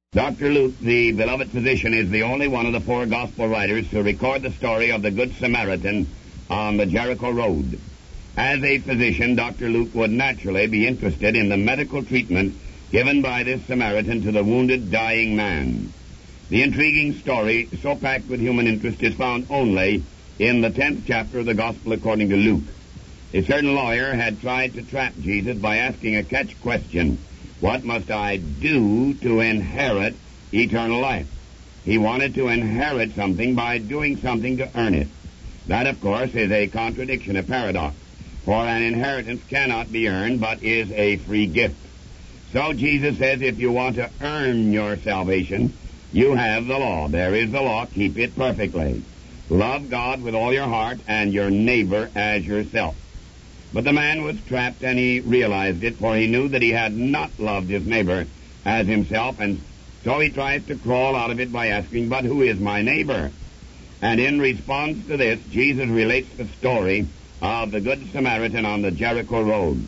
Dr. Luke, the beloved physician, is the only one of the four gospel writers to record the story of the Good Samaritan on the Jericho Road. As a physician, Dr. Luke would naturally be interested in the medical treatment given by this Samaritan to the wounded, dying man. The intriguing story, so packed with human interest, is found only in the 10th chapter of the Gospel according to Luke. A certain lawyer had tried to trap Jesus by asking a catch question: what must I do to inherit eternal life? He wanted to inherit something by doing something to earn it. That, of course, is a contradiction, a paradox. For an inheritance cannot be earned, but is a free gift. So Jesus says, if you want to earn your salvation, you have the law. There is the law. Keep it perfectly. Love God with all your heart and your neighbor as yourself. But the man was trapped, and he realized it, for he knew that he had not loved his neighbor as himself, and so he tries to crawl out of it by asking, but who is my neighbor? And in response to this, Jesus relates the story of the Good Samaritan on the Jericho Road.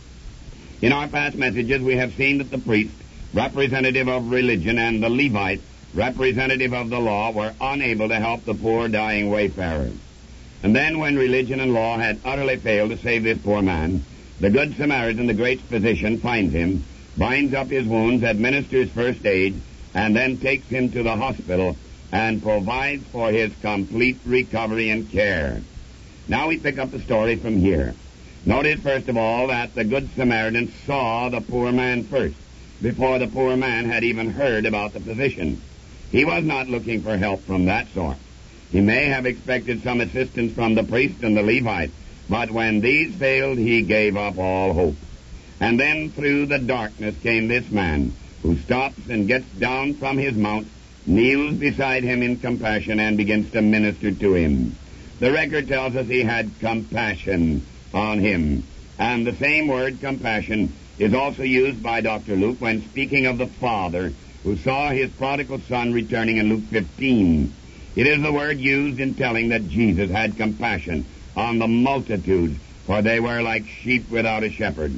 In our past messages, we have seen that the priest, representative of religion, and the Levite, representative of the law, were unable to help the poor dying wayfarer. And then when religion and law had utterly failed to save this poor man, the Good Samaritan, the great physician, finds him, binds up his wounds, administers first aid, and then takes him to the hospital and provides for his complete recovery and care. Now we pick up the story from here. Notice, first of all, that the Good Samaritan saw the poor man first, before the poor man had even heard about the physician. He was not looking for help from that sort. He may have expected some assistance from the priest and the Levite, but when these failed, he gave up all hope. And then through the darkness came this man, who stops and gets down from his mount, kneels beside him in compassion, and begins to minister to him. The record tells us he had compassion on him. And the same word, compassion, is also used by Dr. Luke when speaking of the father who saw his prodigal son returning in Luke 15. It is the word used in telling that Jesus had compassion on the multitudes, for they were like sheep without a shepherd.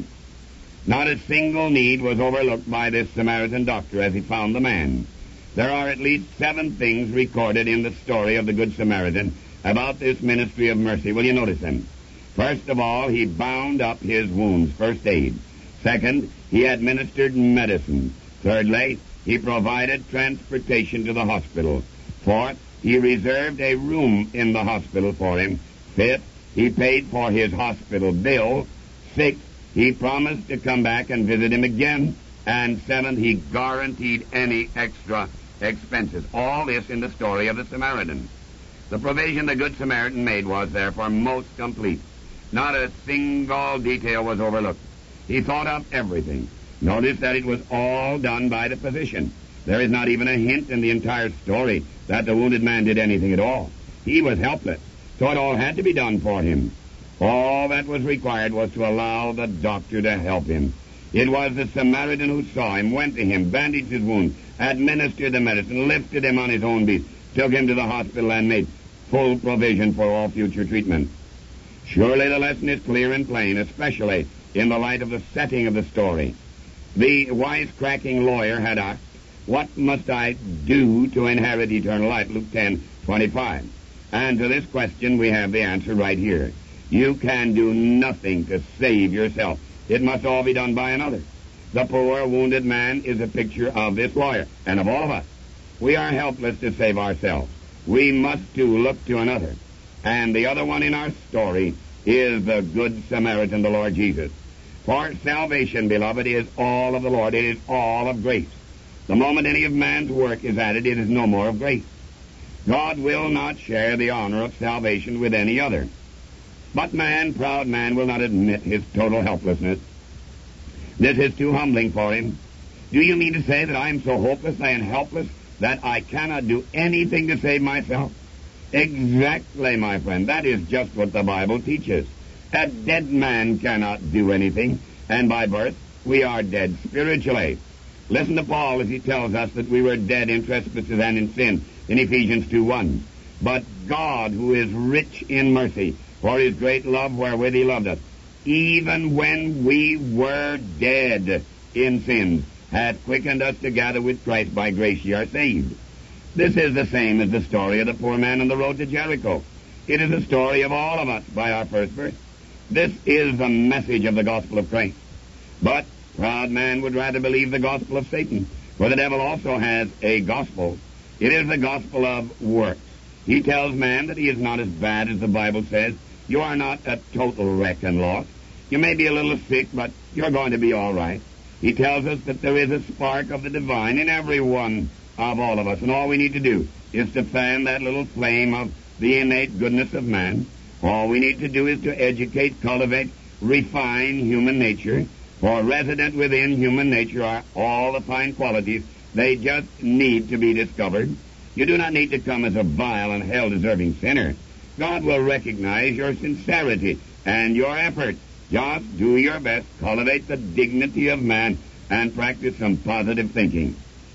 Not a single need was overlooked by this Samaritan doctor as he found the man. There are at least 7 things recorded in the story of the Good Samaritan about this ministry of mercy. Will you notice them? First of all, he bound up his wounds, first aid. Second, he administered medicine. Thirdly, he provided transportation to the hospital. Fourth, he reserved a room in the hospital for him. Fifth, he paid for his hospital bill. Sixth, he promised to come back and visit him again. And seventh, he guaranteed any extra expenses. All this in the story of the Samaritan. The provision the Good Samaritan made was therefore most complete. Not a single detail was overlooked. He thought of everything. Notice that it was all done by the physician. There is not even a hint in the entire story that the wounded man did anything at all. He was helpless, so it all had to be done for him. All that was required was to allow the doctor to help him. It was the Samaritan who saw him, went to him, bandaged his wound, administered the medicine, lifted him on his own beast, took him to the hospital, and made full provision for all future treatment. Surely the lesson is clear and plain, especially in the light of the setting of the story. The wisecracking lawyer had asked, what must I do to inherit eternal life? Luke 10:25. And to this question we have the answer right here. You can do nothing to save yourself. It must all be done by another. The poor, wounded man is a picture of this lawyer and of all of us. We are helpless to save ourselves. We must too look to another. And the other one in our story is the Good Samaritan, the Lord Jesus. For salvation, beloved, is all of the Lord. It is all of grace. The moment any of man's work is added, it is no more of grace. God will not share the honor of salvation with any other. But man, proud man, will not admit his total helplessness. This is too humbling for him. Do you mean to say that I am so hopeless and helpless that I cannot do anything to save myself? Exactly, my friend. That is just what the Bible teaches. A dead man cannot do anything, and by birth we are dead spiritually. Listen to Paul as he tells us that we were dead in trespasses and in sin in Ephesians 2:1. But God, who is rich in mercy, for his great love wherewith he loved us, even when we were dead in sins, hath quickened us together with Christ. By grace ye are saved. This is the same as the story of the poor man on the road to Jericho. It is the story of all of us by our first birth. This is the message of the gospel of Christ. But proud man would rather believe the gospel of Satan, for the devil also has a gospel. It is the gospel of works. He tells man that he is not as bad as the Bible says. You are not a total wreck and loss. You may be a little sick, but you're going to be all right. He tells us that there is a spark of the divine in every one of all of us, and all we need to do is to fan that little flame of the innate goodness of man. All we need to do is to educate, cultivate, refine human nature, for resident within human nature are all the fine qualities. They just need to be discovered. You do not need to come as a vile and hell-deserving sinner. God will recognize your sincerity and your effort. Just do your best, cultivate the dignity of man, and practice some positive thinking.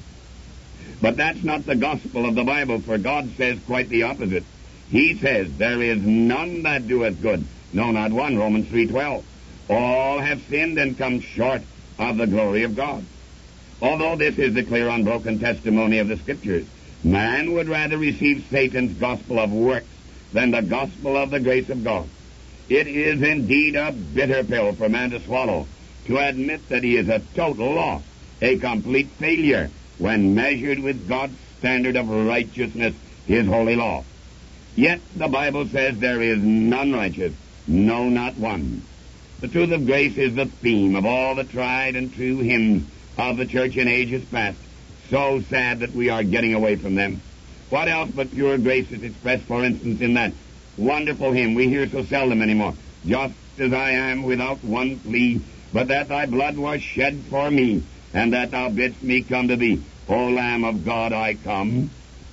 But that's not the gospel of the Bible, for God says quite the opposite. He says, there is none that doeth good, no, not one, Romans 3:12. All have sinned and come short of the glory of God. Although this is the clear, unbroken testimony of the Scriptures, man would rather receive Satan's gospel of works than the gospel of the grace of God. It is indeed a bitter pill for man to swallow, to admit that he is a total loss, a complete failure, when measured with God's standard of righteousness, his holy law. Yet the Bible says there is none righteous, no, not one. The truth of grace is the theme of all the tried and true hymns of the church in ages past. So sad that we are getting away from them. What else but pure grace is expressed, for instance, in that wonderful hymn we hear so seldom anymore? Just as I am, without one plea, but that thy blood was shed for me, and that thou bidst me come to thee. O Lamb of God, I come,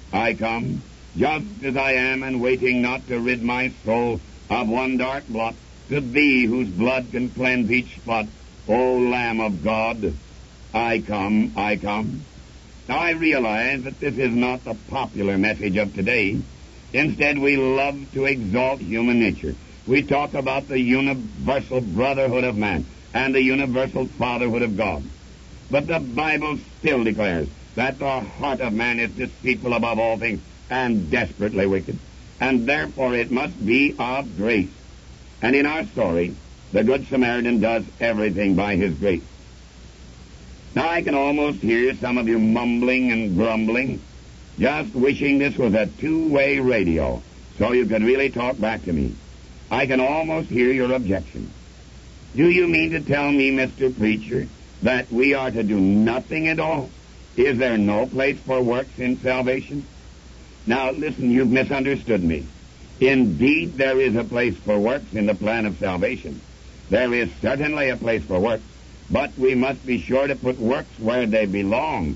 just as I am, and waiting not to rid my soul of one dark blot, to thee whose blood can cleanse each spot. O Lamb of God, I come. Now I realize that this is not the popular message of today. Instead, we love to exalt human nature. We talk about the universal brotherhood of man and the universal fatherhood of God. But the Bible still declares that the heart of man is deceitful above all things and desperately wicked, and therefore it must be of grace. And in our story, the Good Samaritan does everything by his grace. Now I can almost hear some of you mumbling and grumbling, just wishing this was a two-way radio, so you could really talk back to me. I can almost hear your objection. Do you mean to tell me, Mr. Preacher, that we are to do nothing at all? Is there no place for works in salvation? Now, listen, you've misunderstood me. Indeed, there is a place for works in the plan of salvation. There is certainly a place for works, but we must be sure to put works where they belong,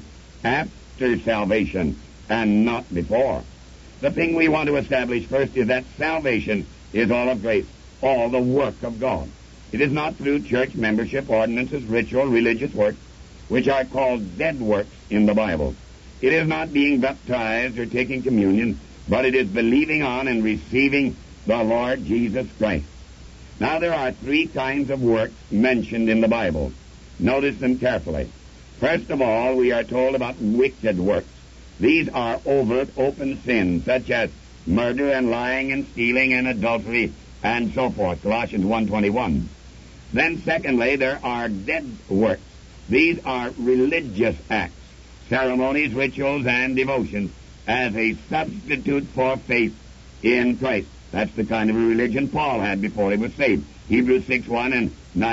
after salvation, and not before. The thing we want to establish first is that salvation is all of grace, all the work of God. It is not through church membership, ordinances, ritual, religious works, which are called dead works in the Bible. It is not being baptized or taking communion, but it is believing on and receiving the Lord Jesus Christ. Now, there are three kinds of works mentioned in the Bible. Notice them carefully. First of all, we are told about wicked works. These are overt, open sins, such as murder and lying and stealing and adultery and so forth, Colossians 1:21. Then, secondly, there are dead works. These are religious acts, ceremonies, rituals, and devotions as a substitute for faith in Christ. That's the kind of a religion Paul had before he was saved, Hebrews 6:1 and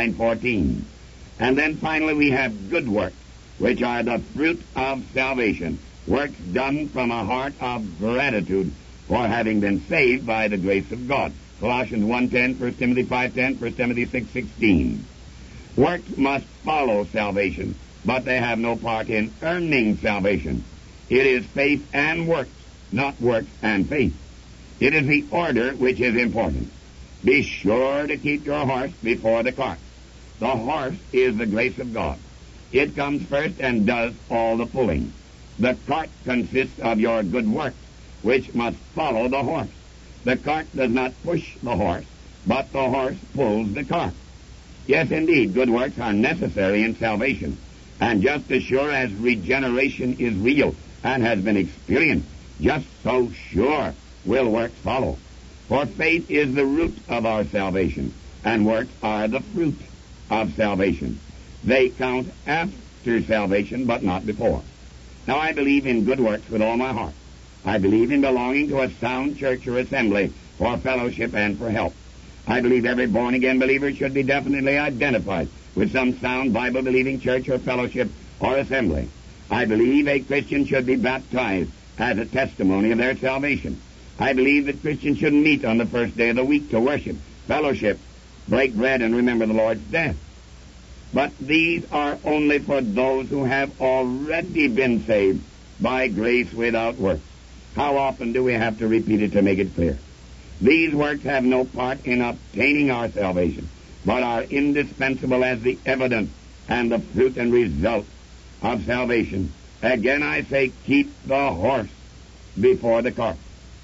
9:14. And then finally we have good works, which are the fruit of salvation, works done from a heart of gratitude for having been saved by the grace of God. Colossians 1:10, 1 Timothy 5:10, 1 Timothy 6:16. Works must follow salvation, but they have no part in earning salvation. It is faith and works, not works and faith. It is the order which is important. Be sure to keep your horse before the cart. The horse is the grace of God. It comes first and does all the pulling. The cart consists of your good works, which must follow the horse. The cart does not push the horse, but the horse pulls the cart. Yes, indeed, good works are necessary in salvation, And just as sure as regeneration is real and has been experienced, just so sure will works follow. For faith is the root of our salvation, and works are the fruit of salvation. They count after salvation, but not before. Now, I believe in good works with all my heart. I believe in belonging to a sound church or assembly for fellowship and for help. I believe every born-again believer should be definitely identified with some sound Bible-believing church or fellowship or assembly. I believe a Christian should be baptized as a testimony of their salvation. I believe that Christians should meet on the first day of the week to worship, fellowship, break bread, and remember the Lord's death. But these are only for those who have already been saved by grace without works. How often do we have to repeat it to make it clear? These works have no part in obtaining our salvation, but are indispensable as the evidence and the fruit and result of salvation. Again, I say, keep the horse before the cart.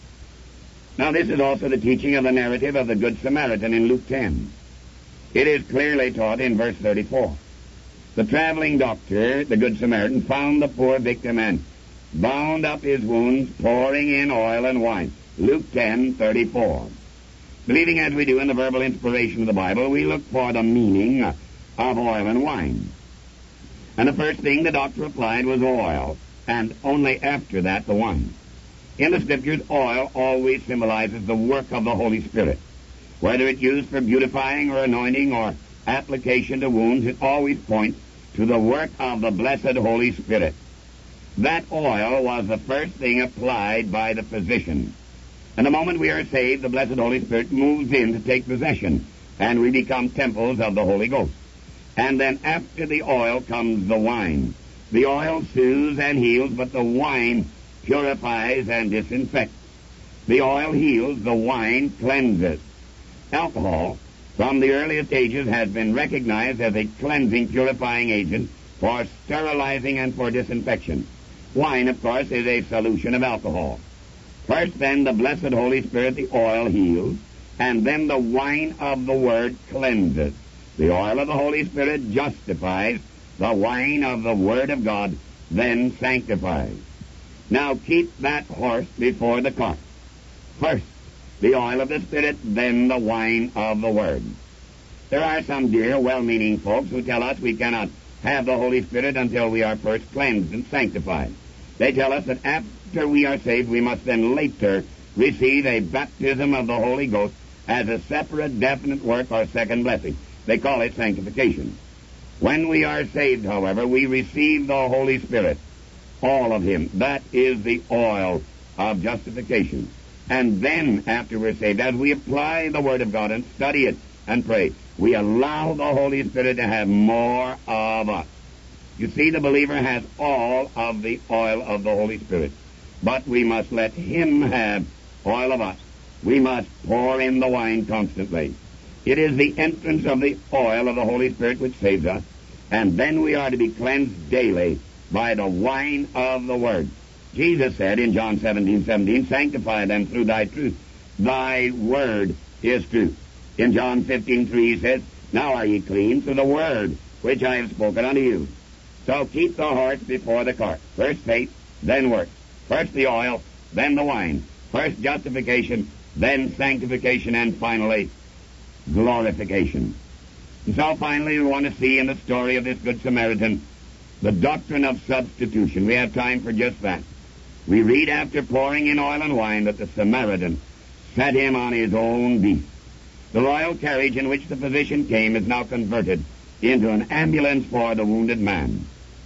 Now, this is also the teaching of the narrative of the Good Samaritan in Luke 10. It is clearly taught in verse 34. The traveling doctor, the Good Samaritan, found the poor victim and bound up his wounds, pouring in oil and wine. Luke 10:34. Believing as we do in the verbal inspiration of the Bible, we look for the meaning of oil and wine. And the first thing the doctor applied was oil, and only after that the wine. In the Scriptures, oil always symbolizes the work of the Holy Spirit. Whether it's used for beautifying or anointing or application to wounds, it always points to the work of the blessed Holy Spirit. That oil was the first thing applied by the physician. And the moment we are saved, the blessed Holy Spirit moves in to take possession, and we become temples of the Holy Ghost. And then after the oil comes the wine. The oil soothes and heals, but the wine purifies and disinfects. The oil heals, the wine cleanses. Alcohol, from the earliest ages, has been recognized as a cleansing, purifying agent for sterilizing and for disinfection. Wine, of course, is a solution of alcohol. First, then, the blessed Holy Spirit, the oil, heals, and then the wine of the Word cleanses. The oil of the Holy Spirit justifies, the wine of the Word of God then sanctifies. Now, keep that horse before the cart. First, the oil of the Spirit, then the wine of the Word. There are some dear, well-meaning folks who tell us we cannot have the Holy Spirit until we are first cleansed and sanctified. They tell us that after we are saved, we must then later receive a baptism of the Holy Ghost as a separate, definite work or second blessing. They call it sanctification. When we are saved, however, we receive the Holy Spirit, all of Him. That is the oil of justification. And then, after we're saved, as we apply the Word of God and study it and pray, we allow the Holy Spirit to have more of us. You see, the believer has all of the oil of the Holy Spirit, but we must let Him have oil of us. We must pour in the wine constantly. It is the entrance of the oil of the Holy Spirit which saves us, and then we are to be cleansed daily by the wine of the Word. Jesus said in John 17:17, sanctify them through thy truth. Thy word is truth. In John 15:3 he says, now are ye clean through the word which I have spoken unto you. So keep the horse before the cart. First faith, then works. First the oil, then the wine. First justification, then sanctification, and finally glorification. And so finally we want to see in the story of this Good Samaritan the doctrine of substitution. We have time for just that. We read after pouring in oil and wine that the Samaritan set him on his own beast. The royal carriage in which the physician came is now converted into an ambulance for the wounded man.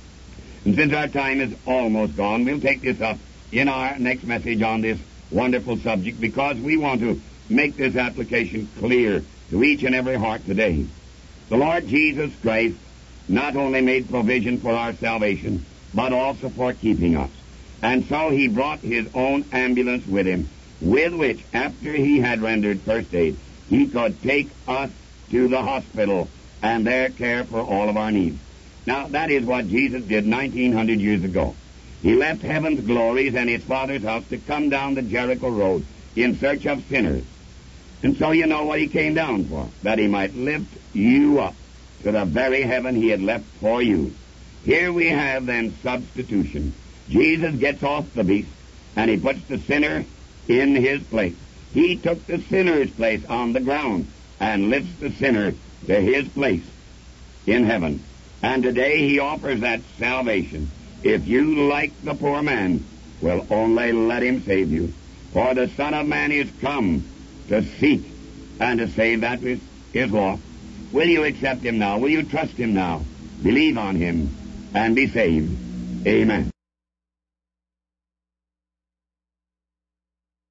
And since our time is almost gone, we'll take this up in our next message on this wonderful subject, because we want to make this application clear to each and every heart today. The Lord Jesus Christ not only made provision for our salvation, but also for keeping us. And so He brought His own ambulance with Him, with which, after He had rendered first aid, He could take us to the hospital and there care for all of our needs. Now, that is what Jesus did 1900 years ago. He left heaven's glories and His Father's house to come down the Jericho road in search of sinners. And so you know what He came down for, that He might lift you up to the very heaven He had left for you. Here we have then substitution. Jesus gets off the beast, and he puts the sinner in his place. He took the sinner's place on the ground and lifts the sinner to his place in heaven. And today he offers that salvation. If you, like the poor man, will only let him save you. For the Son of Man is come to seek and to save that which is lost. Will you accept him now? Will you trust him now? Believe on him and be saved. Amen.